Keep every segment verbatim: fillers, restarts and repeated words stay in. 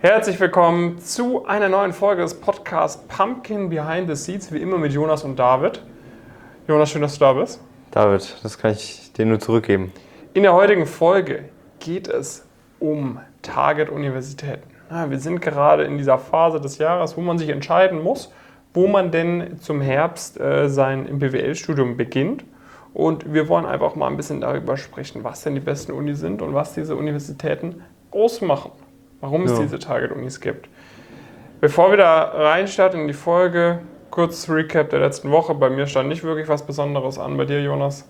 Herzlich willkommen zu einer neuen Folge des Podcasts Pumpkin Behind the Seeds, wie immer mit Jonas und David. Jonas, schön, dass du da bist. David, das kann ich dir nur zurückgeben. In der heutigen Folge geht es um Target-Universitäten. Ja, wir sind gerade in dieser Phase des Jahres, wo man sich entscheiden muss, wo man denn zum Herbst äh, sein B W L-Studium beginnt. Und wir wollen einfach mal ein bisschen darüber sprechen, was denn die besten Unis sind und was diese Universitäten ausmachen. Warum es ja. diese Target-Unis gibt. Bevor wir da reinstarten in die Folge, kurz Recap der letzten Woche. Bei mir stand nicht wirklich was Besonderes an. Bei dir, Jonas?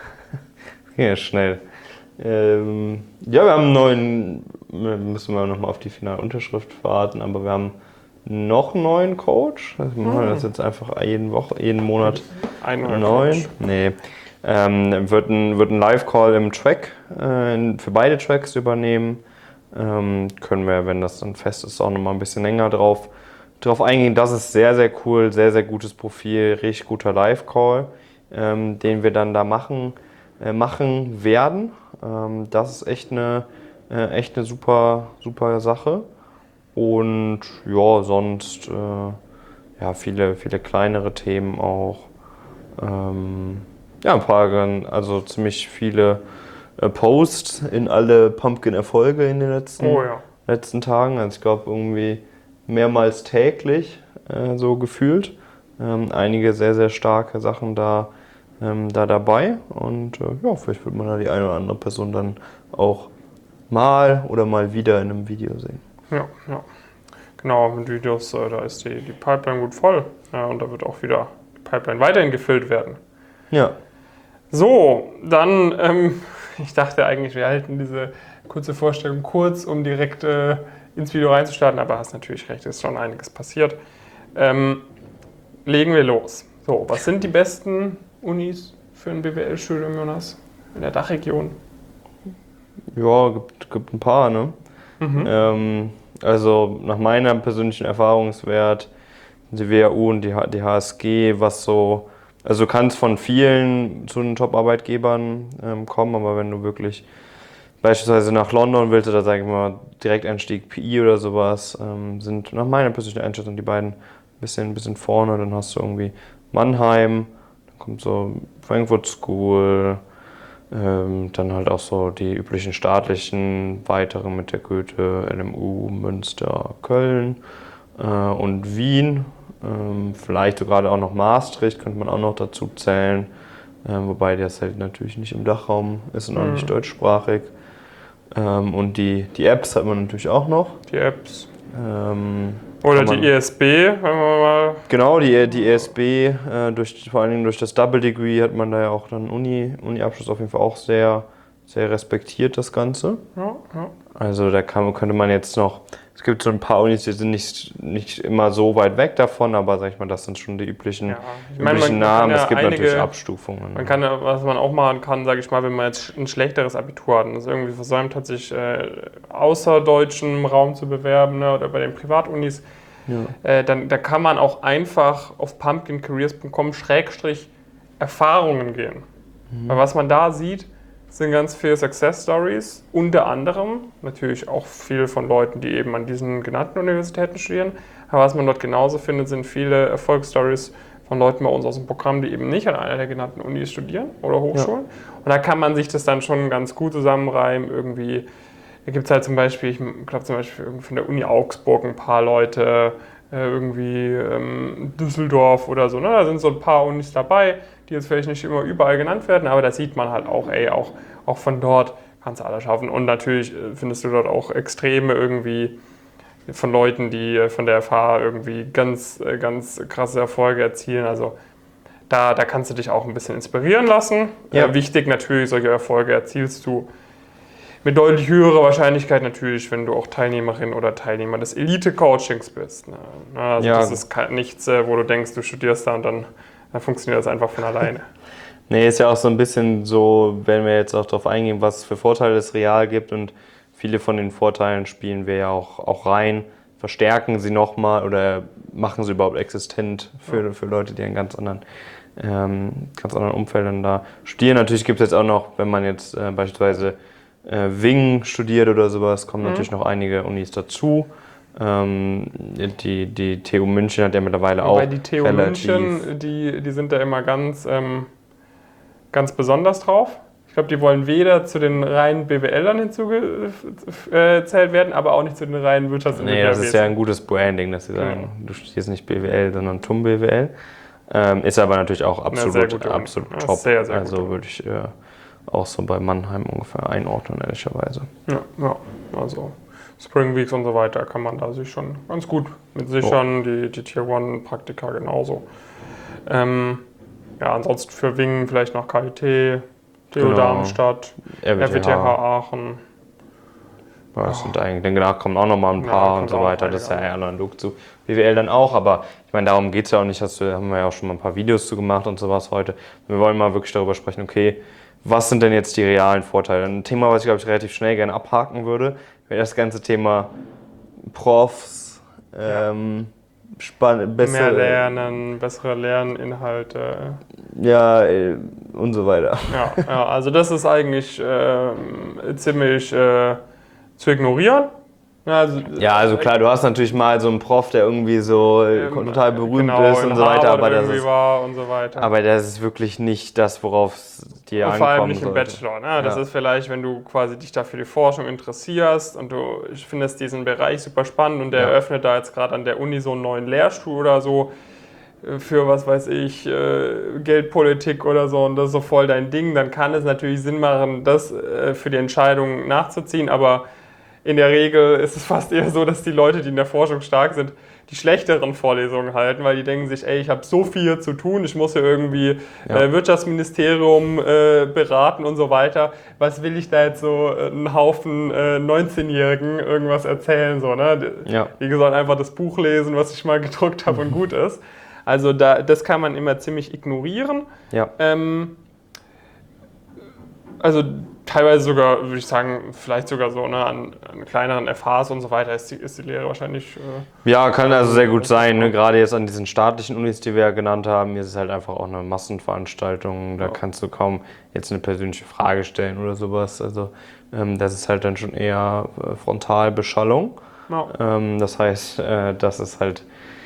Ja, schnell. Ähm, ja, wir haben einen neuen, müssen wir nochmal auf die finale Unterschrift warten, aber wir haben noch einen neuen Coach. Also machen wir das jetzt einfach jeden Woche, jeden Monat einen neuen. Nee. Ähm, wird ein, wird ein Live-Call im Track äh, für beide Tracks übernehmen. Ähm, können wir, wenn das dann fest ist, auch nochmal ein bisschen länger drauf, drauf eingehen. Das ist sehr, sehr cool, sehr, sehr gutes Profil, richtig guter Live-Call, ähm, den wir dann da machen, äh, machen werden. Ähm, das ist echt eine, äh, echt eine super, super Sache. Und ja, sonst äh, ja, viele, viele kleinere Themen auch. Ähm, ja, ein paar, also ziemlich viele Posts in alle Pumpkin-Erfolge in den letzten, oh, ja. letzten Tagen. Also ich glaube irgendwie mehrmals täglich äh, so gefühlt. Ähm, einige sehr, sehr starke Sachen da, ähm, da dabei. Und äh, ja, vielleicht wird man da die eine oder andere Person dann auch mal oder mal wieder in einem Video sehen. Ja, ja. Genau, mit Videos, äh, da ist die, die Pipeline gut voll. Ja, und da wird auch wieder die Pipeline weiterhin gefüllt werden. Ja. So, dann... Ähm, Ich dachte eigentlich, wir halten diese kurze Vorstellung kurz, um direkt äh, ins Video reinzustarten, aber hast natürlich recht, ist schon einiges passiert. Ähm, legen wir los. So, was sind die besten Unis für ein B W L-Studium, Jonas, in der Dachregion? Ja, gibt, gibt ein paar, ne? Mhm. Ähm, also nach meinem persönlichen Erfahrungswert die W H U und die, H- die H S G, was so... Also du kannst von vielen zu den Top-Arbeitgebern ähm, kommen, aber wenn du wirklich beispielsweise nach London willst oder sag ich mal Direkteinstieg P I oder sowas, ähm, sind nach meiner persönlichen Einschätzung die beiden ein bisschen, ein bisschen vorne. Dann hast du irgendwie Mannheim, dann kommt so Frankfurt School, ähm, dann halt auch so die üblichen staatlichen weiteren mit der Goethe, L M U, Münster, Köln äh, und Wien. Ähm, vielleicht sogar auch noch Maastricht könnte man auch noch dazu zählen, ähm, wobei das halt natürlich nicht im Dachraum ist und auch nicht deutschsprachig. Ähm, und die, die Apps hat man natürlich auch noch. Die Apps. Ähm, Oder die E S B, wenn wir mal... Genau, die, die E S B, äh, durch, vor allen Dingen durch das Double Degree hat man da ja auch dann Uni, Uni-Abschluss auf jeden Fall auch sehr, sehr respektiert, das Ganze. Ja, ja. Also da kann, könnte man jetzt noch, es gibt so ein paar Unis, die sind nicht, nicht immer so weit weg davon, aber sag ich mal, das sind schon die üblichen, Ja, ich meine, üblichen man- man Namen. kann ja Es gibt einige- natürlich Abstufungen. Man kann, ja- was man auch machen kann, sage ich mal, wenn man jetzt ein schlechteres Abitur hat und das irgendwie versäumt hat, sich äh, außerdeutschem Raum zu bewerben, ne, oder bei den Privatunis, Ja. äh, dann da kann man auch einfach auf pumpkin careers punkt com Schrägstrich Erfahrungen gehen. Mhm. Weil was man da sieht, sind ganz viele Success Stories, unter anderem natürlich auch viel von Leuten, die eben an diesen genannten Universitäten studieren. Aber was man dort genauso findet, sind viele Erfolgsstories von Leuten bei uns aus dem Programm, die eben nicht an einer der genannten Unis studieren oder Hochschulen. Ja. Und da kann man sich das dann schon ganz gut zusammenreimen. Irgendwie, da gibt es halt zum Beispiel, ich glaube zum Beispiel von der Uni Augsburg ein paar Leute, irgendwie ähm, Düsseldorf oder so. Ne? Da sind so ein paar Unis dabei, die jetzt vielleicht nicht immer überall genannt werden, aber da sieht man halt auch, ey, auch, auch von dort kannst du alles schaffen. Und natürlich findest du dort auch Extreme irgendwie von Leuten, die von der F H irgendwie ganz, ganz krasse Erfolge erzielen. Also da, da kannst du dich auch ein bisschen inspirieren lassen. Ja. Äh, wichtig natürlich, solche Erfolge erzielst du mit deutlich höherer Wahrscheinlichkeit natürlich, wenn du auch Teilnehmerin oder Teilnehmer des Elite-Coachings bist. Ne? Also ja. Das ist nichts, wo du denkst, du studierst da und dann, dann funktioniert das einfach von alleine. Nee, ist ja auch so ein bisschen so, wenn wir jetzt auch darauf eingehen, was es für Vorteile es real gibt, und viele von den Vorteilen spielen wir ja auch, auch rein, verstärken sie nochmal oder machen sie überhaupt existent für, ja. für Leute, die in ganz anderen, ähm, ganz anderen Umfeldern da studieren. Natürlich gibt es jetzt auch noch, wenn man jetzt äh, beispielsweise äh, Wing studiert oder sowas, kommen mhm. natürlich noch einige Unis dazu. Ähm, die, die T U München hat ja mittlerweile Wobei auch die T U relativ... München, die, die sind da immer ganz, ähm, ganz besonders drauf. Ich glaube, die wollen weder zu den reinen B W Lern hinzugezählt werden, aber auch nicht zu den reinen Wirtschaftsingenieurwesen. Nee, das ist ja ein gutes Branding, dass sie sagen, genau. Du studierst nicht B W L, sondern T U M B W L. Ähm, ist aber natürlich auch absolut, ja, absolut ja, top. Sehr, sehr also würde ich äh, auch so bei Mannheim ungefähr einordnen, ehrlicherweise. Ja, ja, also Spring Weeks und so weiter kann man da sich schon ganz gut mit sichern, oh. die, die Tier eins Praktika genauso. Ähm, ja, ansonsten für Wingen vielleicht noch K I T, T U genau. Darmstadt, R W T H Aachen. Ja, das sind eigentlich, danach kommen auch nochmal ein paar ja, und so weiter, das ist ja eher analog zu B W L dann auch, aber ich meine, darum geht es ja auch nicht, hast du, haben wir ja auch schon mal ein paar Videos zu gemacht und sowas heute. Wir wollen mal wirklich darüber sprechen, okay, was sind denn jetzt die realen Vorteile? Ein Thema, was ich glaube ich relativ schnell gerne abhaken würde, wäre das ganze Thema Profs, ähm, spann- mehr bessere, lernen, bessere Lerninhalte. Ja, und so weiter. Ja, ja, also das ist eigentlich äh, ziemlich äh, zu ignorieren. Also, ja, also klar, du hast natürlich mal so einen Prof, der irgendwie so ähm, total berühmt genau, ist und so weiter, aber das, ist, war und so weiter. aber das ist wirklich nicht das, worauf es dir ankommt. Vor allem nicht im sollte. Bachelor. Ne? Das ja. ist vielleicht, wenn du quasi dich da für die Forschung interessierst und du findest diesen Bereich super spannend und der ja. eröffnet da jetzt gerade an der Uni so einen neuen Lehrstuhl oder so für, was weiß ich, Geldpolitik oder so und das ist so voll dein Ding, dann kann es natürlich Sinn machen, das für die Entscheidung nachzuziehen, aber in der Regel ist es fast eher so, dass die Leute, die in der Forschung stark sind, die schlechteren Vorlesungen halten, weil die denken sich, ey, ich habe so viel zu tun, ich muss hier irgendwie ja. äh, Wirtschaftsministerium äh, beraten und so weiter. Was will ich da jetzt so äh, einen Haufen äh, neunzehnjährigen irgendwas erzählen? So, ne? Ja. Die sollen einfach das Buch lesen, was ich mal gedruckt habe und gut ist. Also da, das kann man immer ziemlich ignorieren. Ja. Ähm, also teilweise sogar, würde ich sagen, vielleicht sogar so ne, an, an kleineren F Hs und so weiter ist die, ist die Lehre wahrscheinlich... Äh, ja, kann also sehr gut sein. Ne? Gerade jetzt an diesen staatlichen Unis, die wir ja genannt haben, ist es halt einfach auch eine Massenveranstaltung. Da ja. kannst du kaum jetzt eine persönliche Frage stellen oder sowas. Also ähm, das ist halt dann schon eher äh, Frontalbeschallung. Ja. Ähm, das heißt, äh, das ist halt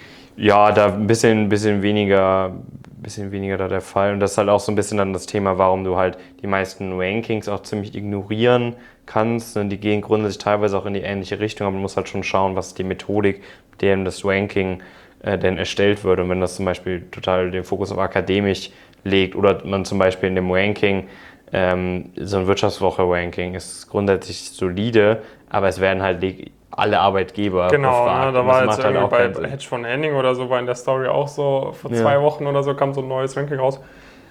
ja da ein bisschen, bisschen weniger... bisschen weniger da der Fall. Und das ist halt auch so ein bisschen dann das Thema, warum du halt die meisten Rankings auch ziemlich ignorieren kannst. Die gehen grundsätzlich teilweise auch in die ähnliche Richtung, aber man muss halt schon schauen, was die Methodik, mit der das Ranking äh, denn erstellt wird. Und wenn das zum Beispiel total den Fokus auf akademisch legt oder man zum Beispiel in dem Ranking, ähm, so ein Wirtschaftswoche-Ranking ist grundsätzlich solide, aber es werden halt alle Arbeitgeber genau, befragt. Ne, da war jetzt irgendwie bei Hedge von Henning oder so, war in der Story auch so, vor zwei ja. Wochen oder so kam so ein neues Ranking raus,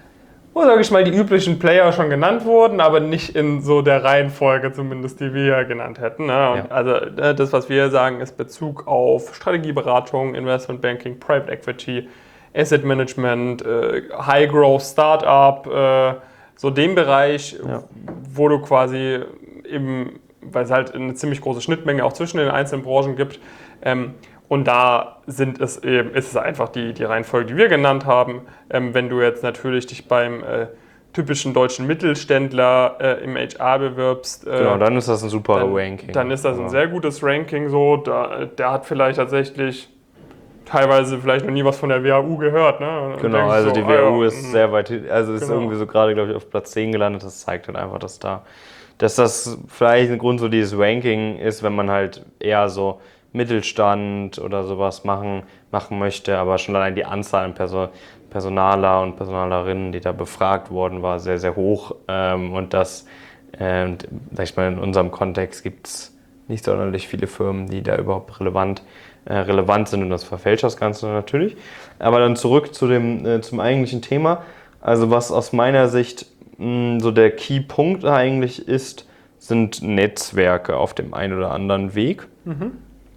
wo, sage ich mal, die üblichen Player schon genannt wurden, aber nicht in so der Reihenfolge zumindest, die wir hier genannt hätten. Ne? Und ja. Also das, was wir sagen, ist Bezug auf Strategieberatung, Investmentbanking, Private Equity, Asset Management, äh, High Growth Startup, äh, so dem Bereich, ja. wo du quasi eben weil es halt eine ziemlich große Schnittmenge auch zwischen den einzelnen Branchen gibt. Ähm, und da sind es eben, ist es einfach die, die Reihenfolge, die wir genannt haben. Ähm, wenn du jetzt natürlich dich beim äh, typischen deutschen Mittelständler äh, im H R bewirbst. Äh, genau, dann ist das ein super dann, Ranking. Dann ist das ein sehr gutes Ranking. So. Da, der hat vielleicht tatsächlich teilweise vielleicht noch nie was von der W H U gehört. Ne? Genau, also so, die W H U ah, ja, ist sehr weit, also ist genau. irgendwie so gerade, glaube ich, auf Platz zehn gelandet. Das zeigt halt einfach, dass da dass das vielleicht ein Grund so dieses Ranking ist, wenn man halt eher so Mittelstand oder sowas machen, machen möchte, aber schon allein die Anzahl an Person, Personaler und Personalerinnen, die da befragt worden war, sehr, sehr hoch. Ähm, und das, äh, sag ich mal, in unserem Kontext gibt es nicht sonderlich viele Firmen, die da überhaupt relevant, äh, relevant sind und das verfälscht das Ganze natürlich. Aber dann zurück zu dem, äh, zum eigentlichen Thema. Also was aus meiner Sicht so der Key-Punkt eigentlich ist, sind Netzwerke auf dem einen oder anderen Weg. Mhm.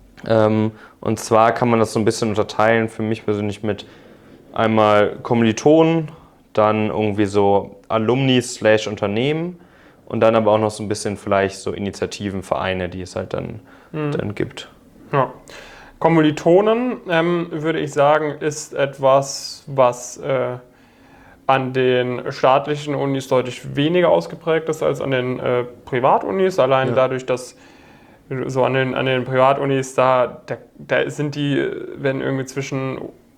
Ähm, und zwar kann man das so ein bisschen unterteilen, für mich persönlich mit einmal Kommilitonen, dann irgendwie so Alumni slash Unternehmen und dann aber auch noch so ein bisschen vielleicht so Initiativen, Vereine, die es halt dann, mhm. dann gibt. Ja. Kommilitonen, ähm, würde ich sagen, ist etwas, was äh, an den staatlichen Unis deutlich weniger ausgeprägt ist als an den äh, Privatunis. Allein ja. dadurch, dass so an den, an den Privatunis, da, da, da sind die, werden irgendwie zwischen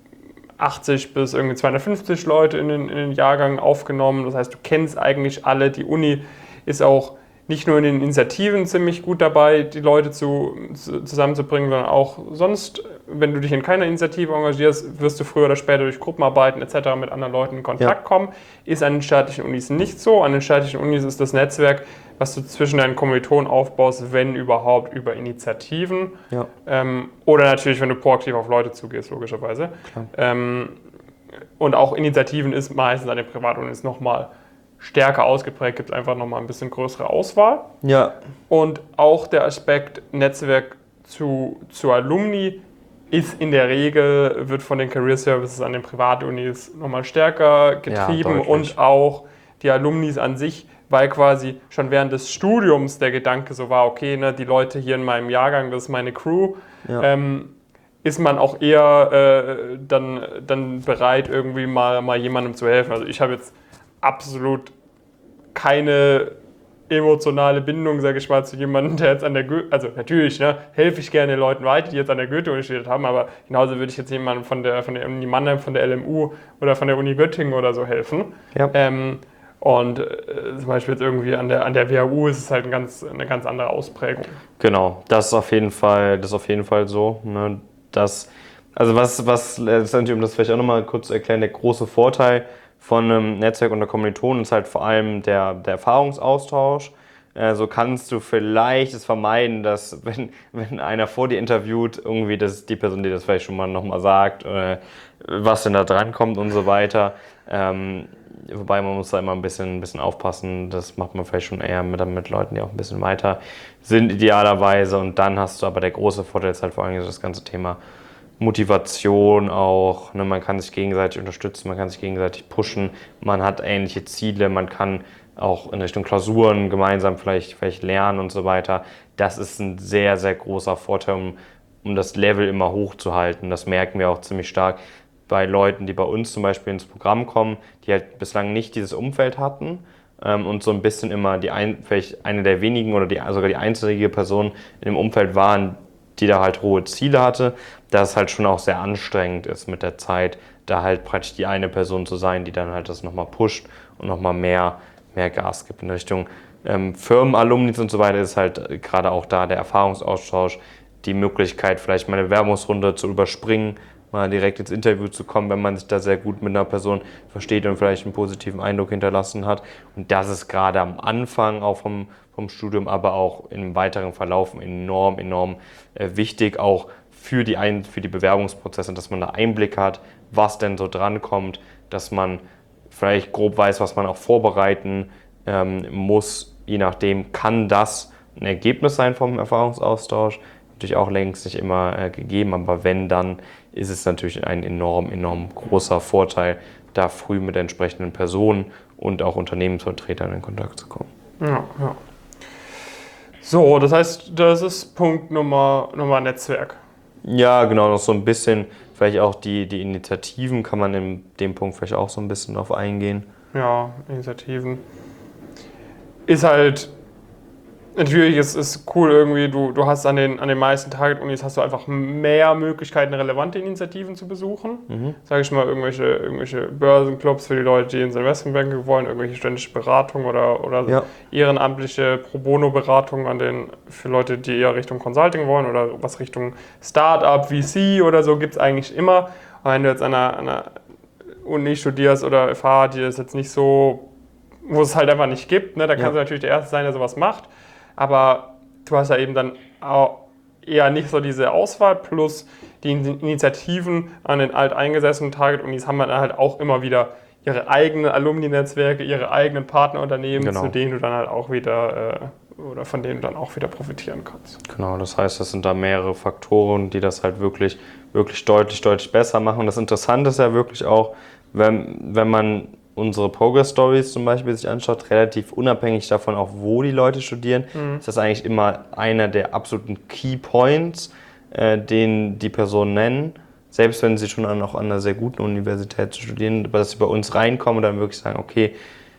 achtzig bis irgendwie zweihundertfünfzig Leute in den, in den Jahrgang aufgenommen. Das heißt, du kennst eigentlich alle. Die Uni ist auch nicht nur in den Initiativen ziemlich gut dabei, die Leute zu, zu, zusammenzubringen, sondern auch sonst, wenn du dich in keiner Initiative engagierst, wirst du früher oder später durch Gruppenarbeiten et cetera mit anderen Leuten in Kontakt ja. kommen. Ist an den staatlichen Unis nicht so. An den staatlichen Unis ist das Netzwerk, was du zwischen deinen Kommilitonen aufbaust, wenn überhaupt, über Initiativen. Ja. Ähm, oder natürlich, wenn du proaktiv auf Leute zugehst, logischerweise. Ähm, und auch Initiativen ist meistens an den Privatunis nochmal stärker ausgeprägt, gibt es einfach nochmal ein bisschen größere Auswahl. Ja. Und auch der Aspekt Netzwerk zu, zu Alumni ist in der Regel, wird von den Career Services an den Privatunis nochmal stärker getrieben ja, und auch die Alumnis an sich, weil quasi schon während des Studiums der Gedanke so war, okay, ne, die Leute hier in meinem Jahrgang, das ist meine Crew, ja. ähm, ist man auch eher äh, dann, dann bereit, irgendwie mal, mal jemandem zu helfen. Also ich habe jetzt absolut keine emotionale Bindung, sage ich mal, zu jemandem, der jetzt an der Goethe, also natürlich, ne, helfe ich gerne Leuten weiter, die jetzt an der Goethe-Uni studiert haben, aber genauso würde ich jetzt jemandem von der, von der Uni Mannheim, von der L M U oder von der Uni Göttingen oder so helfen. Ja. Ähm, und äh, zum Beispiel jetzt irgendwie an der, an der W H U ist es halt ein ganz, eine ganz andere Ausprägung. Genau, das ist auf jeden Fall, das ist auf jeden Fall so, ne, dass, also was, was letztendlich, um das vielleicht auch nochmal kurz zu erklären, der große Vorteil von einem Netzwerk unter Kommilitonen ist halt vor allem der, der Erfahrungsaustausch. Äh, so kannst du vielleicht es vermeiden, dass wenn, wenn einer vor dir interviewt, irgendwie das, die Person, die das vielleicht schon mal nochmal sagt, äh, was denn da dran kommt und so weiter. Ähm, wobei man muss da immer ein bisschen, ein bisschen aufpassen, das macht man vielleicht schon eher mit, mit Leuten, die auch ein bisschen weiter sind idealerweise. Und dann hast du aber der große Vorteil ist halt vor allem das ganze Thema Motivation auch, ne, man kann sich gegenseitig unterstützen, man kann sich gegenseitig pushen, man hat ähnliche Ziele, man kann auch in Richtung Klausuren gemeinsam vielleicht, vielleicht lernen und so weiter. Das ist ein sehr, sehr großer Vorteil, um, um das Level immer hochzuhalten. Das merken wir auch ziemlich stark bei Leuten, die bei uns zum Beispiel ins Programm kommen, die halt bislang nicht dieses Umfeld hatten ähm, und so ein bisschen immer die ein, vielleicht eine der wenigen oder die, sogar die einzige Person in dem Umfeld waren, die da halt hohe Ziele hatte, dass es halt schon auch sehr anstrengend ist mit der Zeit, da halt praktisch die eine Person zu sein, die dann halt das nochmal pusht und nochmal mehr, mehr Gas gibt in Richtung ähm, Firmenalumnis und so weiter, ist halt gerade auch da der Erfahrungsaustausch, die Möglichkeit, vielleicht mal eine Bewerbungsrunde zu überspringen, mal direkt ins Interview zu kommen, wenn man sich da sehr gut mit einer Person versteht und vielleicht einen positiven Eindruck hinterlassen hat. Und das ist gerade am Anfang auch vom, vom Studium, aber auch im weiteren Verlauf enorm, enorm äh, wichtig, auch für die, Ein- für die Bewerbungsprozesse, dass man da Einblick hat, was denn so drankommt, dass man vielleicht grob weiß, was man auch vorbereiten ähm, muss. Je nachdem kann das ein Ergebnis sein vom Erfahrungsaustausch. Natürlich auch längst nicht immer äh, gegeben, aber wenn, dann ist es natürlich ein enorm, enorm großer Vorteil, da früh mit entsprechenden Personen und auch Unternehmensvertretern in Kontakt zu kommen. Ja, ja. So, das heißt, das ist Punkt Nummer, Nummer Netzwerk. Ja, genau, noch so ein bisschen, vielleicht auch die, die Initiativen kann man in dem Punkt vielleicht auch so ein bisschen drauf eingehen. Ja, Initiativen. Ist halt, natürlich ist es cool irgendwie, du, du hast an den, an den meisten Target-Unis hast du einfach mehr Möglichkeiten, relevante Initiativen zu besuchen. Mhm. Sag ich mal, irgendwelche, irgendwelche Börsenclubs für die Leute, die ins Investmentbanking wollen, irgendwelche ständische Beratung oder, oder ja. ehrenamtliche Pro-Bono-Beratung an den, für Leute, die eher Richtung Consulting wollen oder was Richtung Startup, V C oder so, gibt es eigentlich immer. Und wenn du jetzt an einer, an einer Uni studierst oder F H, die das jetzt nicht so, wo es halt einfach nicht gibt, ne, da kannst ja. du natürlich der Erste sein, der sowas macht. Aber du hast ja eben dann auch eher nicht so diese Auswahl, plus die Initiativen an den alteingesessenen Target-Unis haben dann halt auch immer wieder ihre eigenen Alumni-Netzwerke, ihre eigenen Partnerunternehmen, genau. zu denen du dann halt auch wieder äh, oder von denen du dann auch wieder profitieren kannst. Genau, das heißt, das sind da mehrere Faktoren, die das halt wirklich, wirklich deutlich, deutlich besser machen. Und das Interessante ist ja wirklich auch, wenn, wenn man unsere Progress Stories zum Beispiel sich anschaut, relativ unabhängig davon, auch wo die Leute studieren, mhm. ist das eigentlich immer einer der absoluten Key Points, äh, den die Personen nennen, selbst wenn sie schon an, auch an einer sehr guten Universität studieren, dass sie bei uns reinkommen und dann wirklich sagen, okay,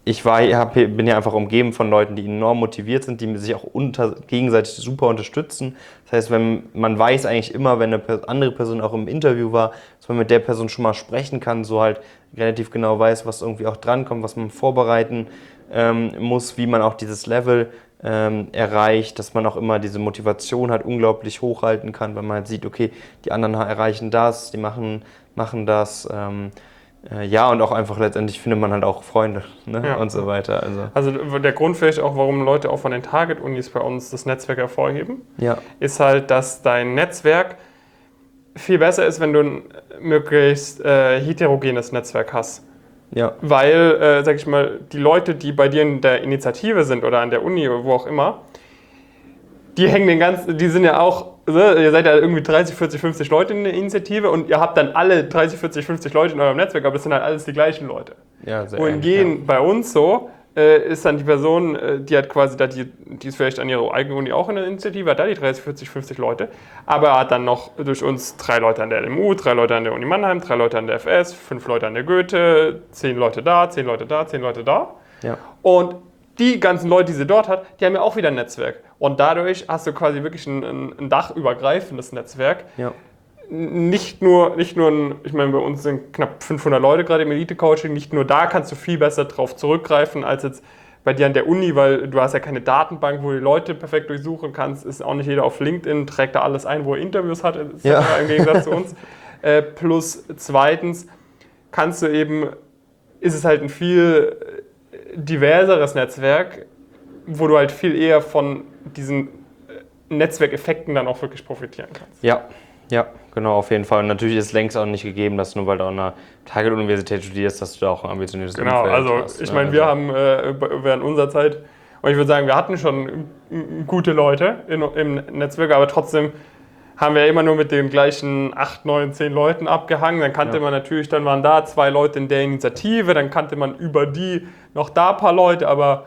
ich war, hab, bin ja einfach umgeben von Leuten, die enorm motiviert sind, die sich auch unter, gegenseitig super unterstützen. Das heißt, wenn man weiß eigentlich immer, wenn eine andere Person auch im Interview war, dass man mit der Person schon mal sprechen kann, so halt relativ genau weiß, was irgendwie auch drankommt, was man vorbereiten ähm, muss, wie man auch dieses Level ähm, erreicht, dass man auch immer diese Motivation halt unglaublich hochhalten kann, wenn man halt sieht, okay, die anderen erreichen das, die machen, machen das. Ähm, Ja, und auch einfach letztendlich findet man halt auch Freunde, ne? Ja. Und so weiter. Also. also der Grund vielleicht auch, warum Leute auch von den Target-Unis bei uns das Netzwerk hervorheben, ja. ist halt, dass dein Netzwerk viel besser ist, wenn du ein möglichst äh, heterogenes Netzwerk hast. Ja. Weil, äh, sag ich mal, die Leute, die bei dir in der Initiative sind oder an der Uni oder wo auch immer, die hängen den ganzen, die sind ja auch, ihr seid ja irgendwie dreißig, vierzig, fünfzig Leute in der Initiative und ihr habt dann alle dreißig, vierzig, fünfzig Leute in eurem Netzwerk, aber es sind halt alles die gleichen Leute. Ja, sehr Wohingegen ja. bei uns so, äh, ist dann die Person, äh, die hat quasi, da die, die ist vielleicht an ihrer eigenen Uni auch in der Initiative, hat da die dreißig, vierzig, fünfzig Leute, aber hat dann noch durch uns drei Leute an der L M U, drei Leute an der Uni Mannheim, drei Leute an der F S, fünf Leute an der Goethe, zehn Leute da, zehn Leute da, zehn Leute da. Ja. Und die ganzen Leute, die sie dort hat, die haben ja auch wieder ein Netzwerk. Und dadurch hast du quasi wirklich ein, ein dachübergreifendes Netzwerk. Ja. Nicht nur, nicht nur ein, ich meine, bei uns sind knapp fünfhundert Leute gerade im Elite-Coaching, nicht nur da kannst du viel besser drauf zurückgreifen als jetzt bei dir an der Uni, weil du hast ja keine Datenbank, wo du die Leute perfekt durchsuchen kannst. Ist auch nicht jeder auf LinkedIn, trägt da alles ein, wo er Interviews hat, ja. im Gegensatz zu uns. Äh, plus zweitens kannst du eben, ist es halt ein viel diverseres Netzwerk, wo du halt viel eher von diesen Netzwerkeffekten dann auch wirklich profitieren kannst. Ja, ja, genau, auf jeden Fall. Und natürlich ist es längst auch nicht gegeben, dass nur weil du an einer Target-Universität studierst, dass du da auch ein ambitioniertes genau, Umfeld also hast. Ich ne? meine, wir haben äh, während unserer Zeit, und ich würde sagen, wir hatten schon gute Leute in, im Netzwerk, aber trotzdem haben wir immer nur mit den gleichen acht, neun, zehn Leuten abgehangen. Dann kannte ja. man natürlich, dann waren da zwei Leute in der Initiative, dann kannte man über die noch da ein paar Leute, aber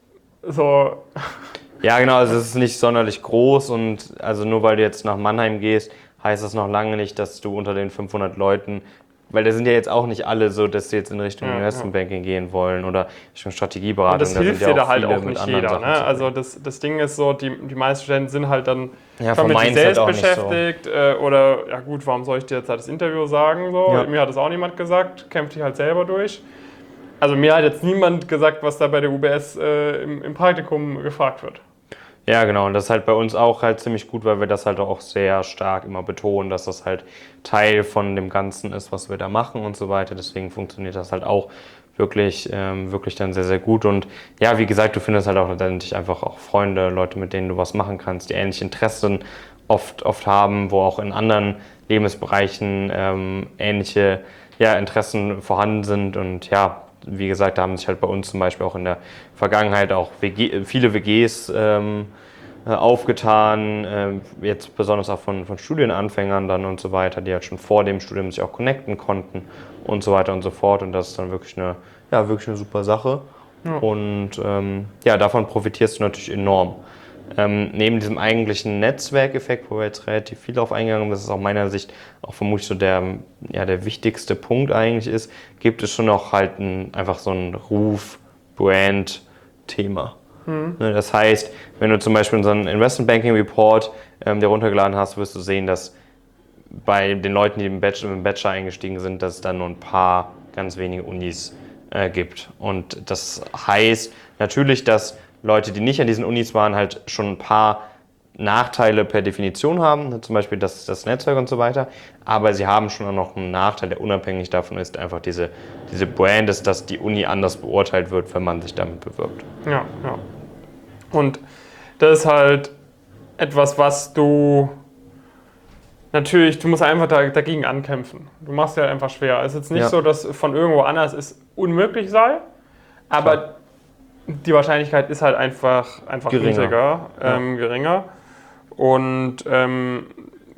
so... Ja, genau, also es ist nicht sonderlich groß und also nur weil du jetzt nach Mannheim gehst, heißt das noch lange nicht, dass du unter den fünfhundert Leuten, weil da sind ja jetzt auch nicht alle so, dass sie jetzt in Richtung ja, Investmentbanking ja. gehen wollen oder Richtung Strategieberatung. Und das da hilft sind ja dir auch da halt viele auch nicht jeder. Ne? Also das, das Ding ist so, die, die meisten Studenten sind halt dann ja, schon mit sich selbst halt beschäftigt. So. Äh, oder, ja gut, warum soll ich dir jetzt halt das Interview sagen? So? Ja. Mir hat das auch niemand gesagt, kämpft dich halt selber durch. Also mir hat jetzt niemand gesagt, was da bei der U B S äh, im, im Praktikum gefragt wird. Ja, genau. Und das ist halt bei uns auch halt ziemlich gut, weil wir das halt auch sehr stark immer betonen, dass das halt Teil von dem Ganzen ist, was wir da machen und so weiter. Deswegen funktioniert das halt auch wirklich, ähm, wirklich dann sehr, sehr gut. Und ja, wie gesagt, du findest halt auch letztendlich einfach auch Freunde, Leute, mit denen du was machen kannst, die ähnliche Interessen oft, oft haben, wo auch in anderen Lebensbereichen ähm, ähnliche ja, Interessen vorhanden sind. Und ja, wie gesagt, da haben sich halt bei uns zum Beispiel auch in der Vergangenheit auch W G, viele W Gs ähm, aufgetan, ähm, jetzt besonders auch von, von Studienanfängern dann und so weiter, die halt schon vor dem Studium sich auch connecten konnten und so weiter und so fort. Und das ist dann wirklich eine, ja, wirklich eine super Sache. Ja. Und ähm, ja, davon profitierst du natürlich enorm. Ähm, neben diesem eigentlichen Netzwerkeffekt, wo wir jetzt relativ viel drauf eingegangen sind, das ist aus meiner Sicht auch vermutlich so der, ja, der wichtigste Punkt eigentlich ist, gibt es schon auch halt ein, einfach so ein Ruf-Brand-Thema. Mhm. Das heißt, wenn du zum Beispiel unseren Investment Banking Report ähm, dir runtergeladen hast, wirst du sehen, dass bei den Leuten, die im Bachelor, im Bachelor eingestiegen sind, dass es dann nur ein paar ganz wenige Unis äh, gibt. Und das heißt natürlich, dass Leute, die nicht an diesen Unis waren, halt schon ein paar Nachteile per Definition haben, zum Beispiel das, das Netzwerk und so weiter, aber sie haben schon auch noch einen Nachteil, der unabhängig davon ist, einfach diese, diese Brand ist, dass die Uni anders beurteilt wird, wenn man sich damit bewirbt. Ja, ja. Und das ist halt etwas, was du natürlich, du musst einfach da, dagegen ankämpfen. Du machst ja einfach schwer. Es ist jetzt nicht ja. so, dass von irgendwo anders es unmöglich sei, aber Klar. die Wahrscheinlichkeit ist halt einfach, einfach geringer. niedriger, ähm, ja. geringer. Und ähm,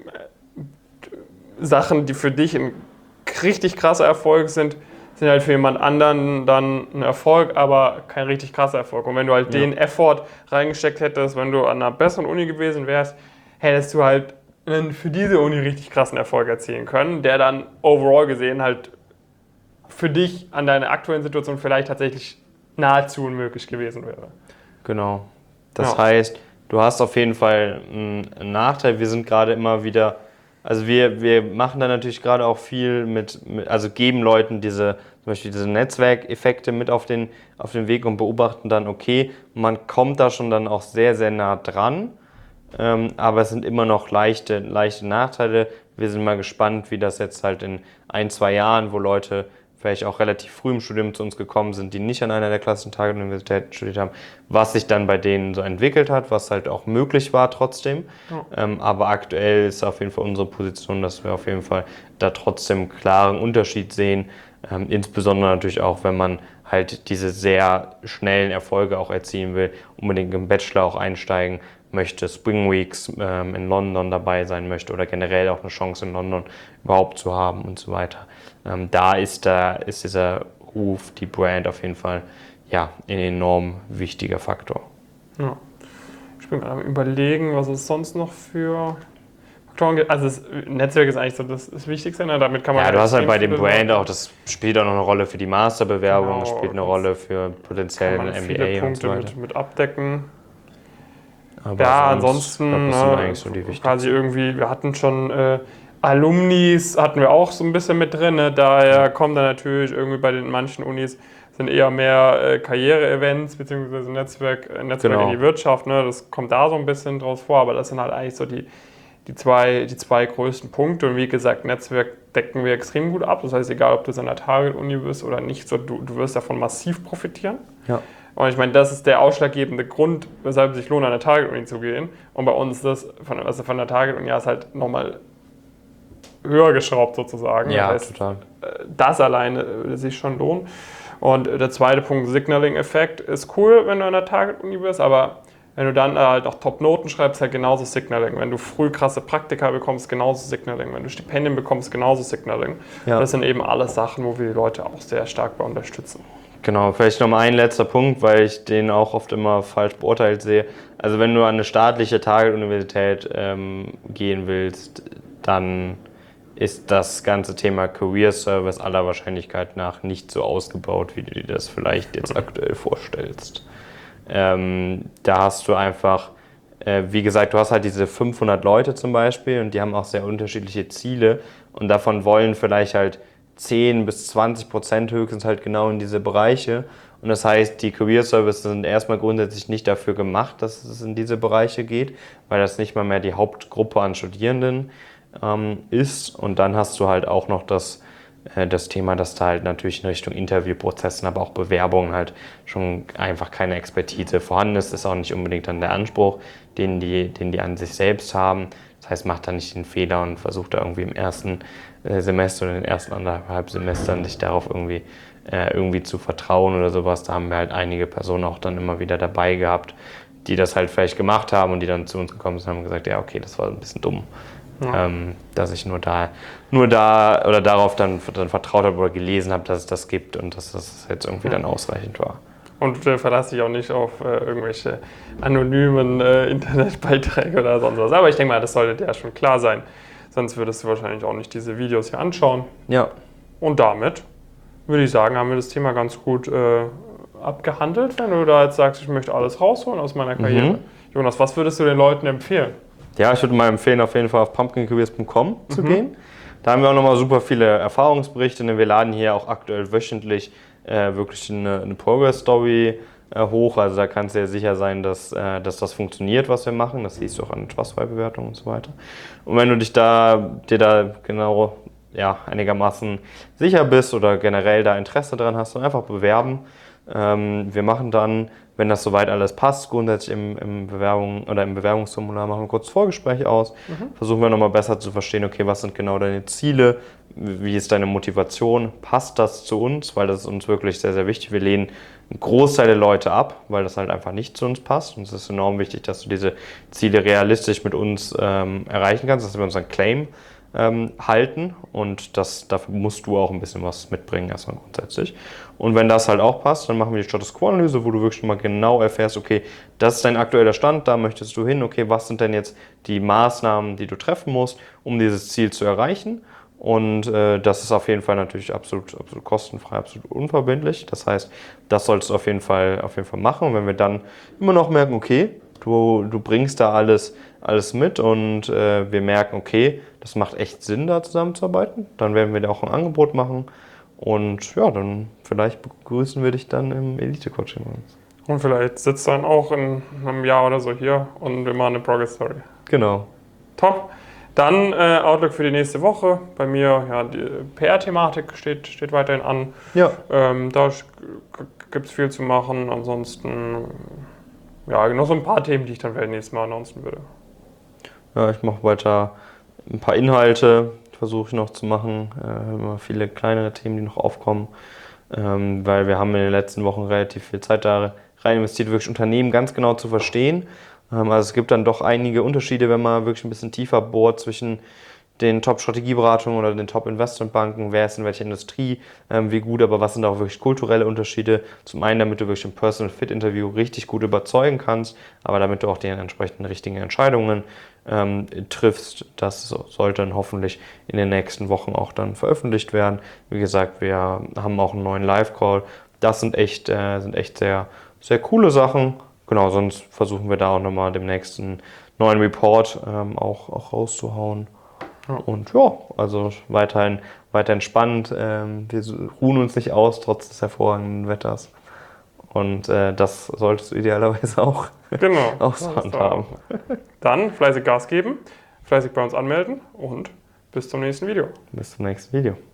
Sachen, die für dich ein richtig krasser Erfolg sind, sind halt für jemand anderen dann ein Erfolg, aber kein richtig krasser Erfolg. Und wenn du halt ja. den Effort reingesteckt hättest, wenn du an einer besseren Uni gewesen wärst, hättest du halt einen für diese Uni richtig krassen Erfolg erzielen können, der dann overall gesehen halt für dich an deiner aktuellen Situation vielleicht tatsächlich nahezu unmöglich gewesen wäre. Genau. Das Ja. heißt, du hast auf jeden Fall einen Nachteil. Wir sind gerade immer wieder, also wir, wir machen da natürlich gerade auch viel mit, mit, also geben Leuten diese, zum Beispiel diese Netzwerkeffekte mit auf den, auf den Weg und beobachten dann, okay, man kommt da schon dann auch sehr, sehr nah dran, ähm, aber es sind immer noch leichte, leichte Nachteile. Wir sind mal gespannt, wie das jetzt halt in ein, zwei Jahren, wo Leute vielleicht auch relativ früh im Studium zu uns gekommen sind, die nicht an einer der klassischen Target-Universitäten studiert haben, was sich dann bei denen so entwickelt hat, was halt auch möglich war trotzdem. Ja. Ähm, aber aktuell ist auf jeden Fall unsere Position, dass wir auf jeden Fall da trotzdem einen klaren Unterschied sehen. Ähm, insbesondere natürlich auch, wenn man halt diese sehr schnellen Erfolge auch erzielen will, unbedingt im Bachelor auch einsteigen möchte, Spring Weeks ähm, in London dabei sein möchte oder generell auch eine Chance in London überhaupt zu haben und so weiter. Ähm, da ist, da ist dieser Ruf, die Brand auf jeden Fall ja, ein enorm wichtiger Faktor. Ja. Ich bin gerade am Überlegen, was es sonst noch für Faktoren gibt. Also das Netzwerk ist eigentlich so das, das Wichtigste, ne? Damit kann man ja, du hast halt bei dem viele Brand Leute- auch, das spielt auch noch eine Rolle für die Masterbewerbung, Genau, das spielt eine das Rolle für kann potenziellen man M B viele A und Punkte so weiter. mit, mit abdecken. Aber Ja, sonst, ansonsten, glaub, das sind ne, eigentlich so die wichtigsten. quasi irgendwie, wir hatten schon äh, Alumnis, hatten wir auch so ein bisschen mit drin, ne? Daher kommt dann natürlich irgendwie bei den manchen Unis sind eher mehr äh, Karriere-Events beziehungsweise Netzwerk, äh, Netzwerk Genau. in die Wirtschaft, ne? Das kommt da so ein bisschen draus vor, aber das sind halt eigentlich so die, die, zwei, die zwei größten Punkte und wie gesagt, Netzwerk decken wir extrem gut ab, das heißt, egal ob du in einer Target-Uni bist oder nicht, so, du, du wirst davon massiv profitieren. Ja. Und ich meine, das ist der ausschlaggebende Grund, weshalb es sich lohnt, an eine Target-Uni zu gehen. Und bei uns ist das von, also von der Target-Uni aus halt nochmal höher geschraubt sozusagen. Ja, das heißt, total. das alleine würde sich schon lohnen. Und der zweite Punkt, Signaling-Effekt, ist cool, wenn du an der Target-Uni bist, aber wenn du dann halt auch Top-Noten schreibst, halt genauso Signaling. Wenn du früh krasse Praktika bekommst, genauso Signaling. Wenn du Stipendien bekommst, genauso Signaling. Ja. Das sind eben alles Sachen, wo wir die Leute auch sehr stark bei unterstützen. Genau, vielleicht noch mal ein letzter Punkt, weil ich den auch oft immer falsch beurteilt sehe. Also wenn du an eine staatliche Target-Universität ähm, gehen willst, dann ist das ganze Thema Career Service aller Wahrscheinlichkeit nach nicht so ausgebaut, wie du dir das vielleicht jetzt aktuell vorstellst. Ähm, da hast du einfach, äh, wie gesagt, du hast halt diese fünfhundert Leute zum Beispiel und die haben auch sehr unterschiedliche Ziele und davon wollen vielleicht halt zehn bis zwanzig Prozent höchstens halt genau in diese Bereiche. Und das heißt, die Career Services sind erstmal grundsätzlich nicht dafür gemacht, dass es in diese Bereiche geht, weil das nicht mal mehr die Hauptgruppe an Studierenden ähm, ist. Und dann hast du halt auch noch das, äh, das Thema, dass da halt natürlich in Richtung Interviewprozessen, aber auch Bewerbungen halt schon einfach keine Expertise vorhanden ist. Das ist auch nicht unbedingt dann der Anspruch, den die, den die an sich selbst haben. Das heißt, macht da nicht den Fehler und versucht da irgendwie im ersten Semester oder in den ersten anderthalb Semestern sich darauf irgendwie, äh, irgendwie zu vertrauen oder sowas. Da haben wir halt einige Personen auch dann immer wieder dabei gehabt, die das halt vielleicht gemacht haben und die dann zu uns gekommen sind und haben gesagt, ja okay, das war ein bisschen dumm, ja. ähm, dass ich nur da, nur da oder darauf dann, dann vertraut habe oder gelesen habe, dass es das gibt und dass das jetzt irgendwie ja. dann ausreichend war. Und äh, verlasse dich auch nicht auf äh, irgendwelche anonymen äh, Internetbeiträge oder sonst was. Aber ich denke mal, das sollte dir ja schon klar sein. Sonst würdest du wahrscheinlich auch nicht diese Videos hier anschauen. Ja. Und damit würde ich sagen, haben wir das Thema ganz gut äh, abgehandelt. Wenn du da jetzt sagst, ich möchte alles rausholen aus meiner Karriere. Mhm. Jonas, was würdest du den Leuten empfehlen? Ja, ich würde mal empfehlen, auf jeden Fall auf pumpkin careers punkt com mhm. zu gehen. Da haben wir auch nochmal super viele Erfahrungsberichte. Denn wir laden hier auch aktuell wöchentlich äh, wirklich eine, eine Progress-Story äh, hoch. Also da kannst du dir sicher sein, dass, äh, dass das funktioniert, was wir machen. Das siehst du auch an den Trustfile-Bewertungen und so weiter. Und wenn du dich da, dir da genau ja, einigermaßen sicher bist oder generell da Interesse dran hast, dann einfach bewerben. Ähm, wir machen dann, wenn das soweit alles passt, grundsätzlich im, im, Bewerbung, oder im Bewerbungsformular machen wir kurz Vorgespräch aus. Mhm. Versuchen wir nochmal besser zu verstehen, okay, was sind genau deine Ziele, wie ist deine Motivation, passt das zu uns, weil das ist uns wirklich sehr, sehr wichtig. Wir lehnen einen Großteil der Leute ab, weil das halt einfach nicht zu uns passt. Und es ist enorm wichtig, dass du diese Ziele realistisch mit uns ähm, erreichen kannst, dass wir unseren Claim ähm, halten und das, dafür musst du auch ein bisschen was mitbringen, erstmal grundsätzlich. Und wenn das halt auch passt, dann machen wir die Status Quo-Analyse, wo du wirklich mal genau erfährst, okay, das ist dein aktueller Stand, da möchtest du hin, okay, was sind denn jetzt die Maßnahmen, die du treffen musst, um dieses Ziel zu erreichen? Und äh, das ist auf jeden Fall natürlich absolut, absolut kostenfrei, absolut unverbindlich. Das heißt, das solltest du auf jeden Fall, auf jeden Fall machen. Und wenn wir dann immer noch merken, okay, du, du bringst da alles, alles mit und äh, wir merken, okay, das macht echt Sinn, da zusammenzuarbeiten, dann werden wir dir auch ein Angebot machen. Und ja, dann vielleicht begrüßen wir dich dann im Elite-Coaching bei uns. Und vielleicht sitzt du dann auch in einem Jahr oder so hier und wir machen eine Progress-Story. Genau. Top. Dann äh, Outlook für die nächste Woche. Bei mir, ja, die P R-Thematik steht, steht weiterhin an. Ja. Ähm, da gibt es viel zu machen. Ansonsten, ja, noch so ein paar Themen, die ich dann vielleicht nächstes Mal announcen würde. Ja, ich mache weiter ein paar Inhalte, versuche ich noch zu machen. Äh, immer viele kleinere Themen, die noch aufkommen. Ähm, weil wir haben in den letzten Wochen relativ viel Zeit da rein investiert, wirklich Unternehmen ganz genau zu verstehen. Also es gibt dann doch einige Unterschiede, wenn man wirklich ein bisschen tiefer bohrt zwischen den Top-Strategieberatungen oder den Top-Investmentbanken, wer ist in welcher Industrie, ähm, wie gut, aber was sind auch wirklich kulturelle Unterschiede. Zum einen, damit du wirklich im Personal-Fit-Interview richtig gut überzeugen kannst, aber damit du auch die entsprechenden richtigen Entscheidungen ähm, triffst. Das sollte dann hoffentlich in den nächsten Wochen auch dann veröffentlicht werden. Wie gesagt, wir haben auch einen neuen Live-Call. Das sind echt, äh, sind echt sehr, sehr coole Sachen. Genau, sonst versuchen wir da auch nochmal demnächst einen neuen Report ähm, auch, auch rauszuhauen. Ja. Und ja, also weiterhin, weiterhin spannend. Ähm, wir ruhen uns nicht aus, trotz des hervorragenden Wetters. Und äh, das solltest du idealerweise auch, genau, auch so handhaben. Dann fleißig Gas geben, fleißig bei uns anmelden und bis zum nächsten Video. Bis zum nächsten Video.